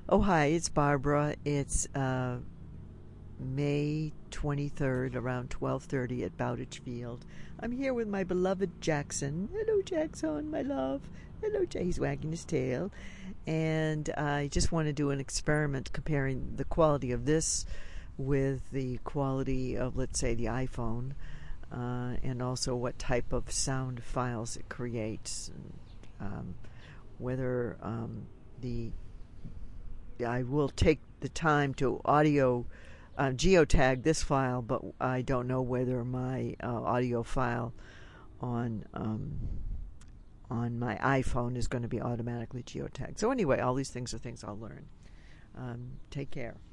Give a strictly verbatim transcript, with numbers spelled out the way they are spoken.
Oh, hi, it's Barbara. It's uh, May twenty-third, around twelve thirty at Bowditch Field. I'm here with my beloved Jackson. Hello, Jackson, my love. Hello, Jay. He's wagging his tail. And I just want to do an experiment comparing the quality of this with the quality of, let's say, the iPhone, uh, and also what type of sound files it creates, and, um, whether um, the I will take the time to audio uh, geotag this file, but I don't know whether my uh, audio file on um, on my iPhone is going to be automatically geotagged. So anyway, all these things are things I'll learn. Um, take care.